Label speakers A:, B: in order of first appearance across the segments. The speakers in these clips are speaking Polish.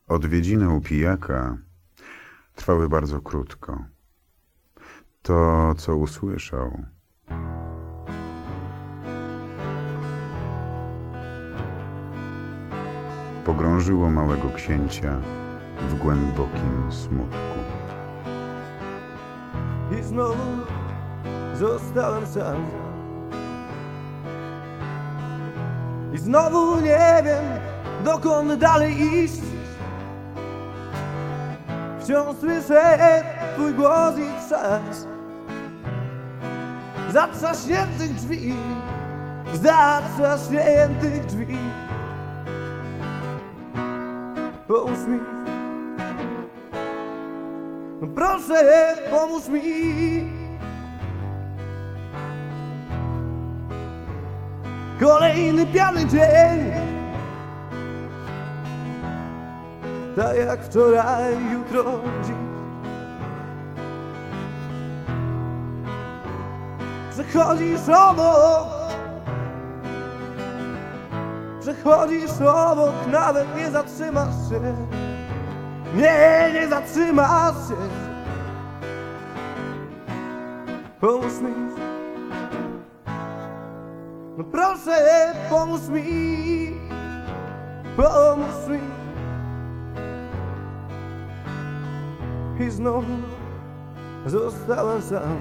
A: Odwiedziny u pijaka trwały bardzo krótko. To, co usłyszał, pogrążyło małego księcia w głębokim smutku.
B: I znowu zostałem sam. I znowu nie wiem, dokąd dalej iść. Wciąż słyszę twój głos i trzask zatrzaśniętych drzwi, zatrzaśniętych drzwi. Pomóż mi, no proszę, pomóż mi. Kolejny pijany dzień, tak jak wczoraj, jutro, dziś. Przechodzisz obok, przechodzisz obok, nawet nie zatrzymasz się. Nie zatrzymasz się. Pomóż mi, no proszę, pomóż mi, pomóż mi. I znowu zostałem sam.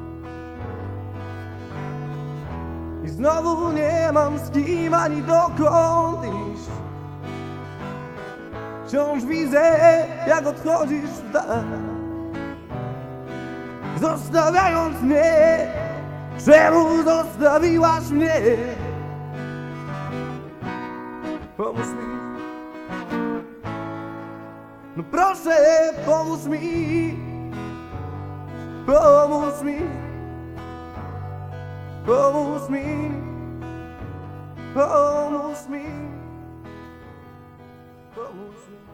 B: I znowu nie mam z kim ani dokąd iść. Wciąż widzę, jak odchodzisz w dal, zostawiając mnie. Czemu zostawiłaś mnie? Pomóż mi, no proszę, pomóż mi, pomóż mi, pomóż mi, pomóż mi, pomóż mi.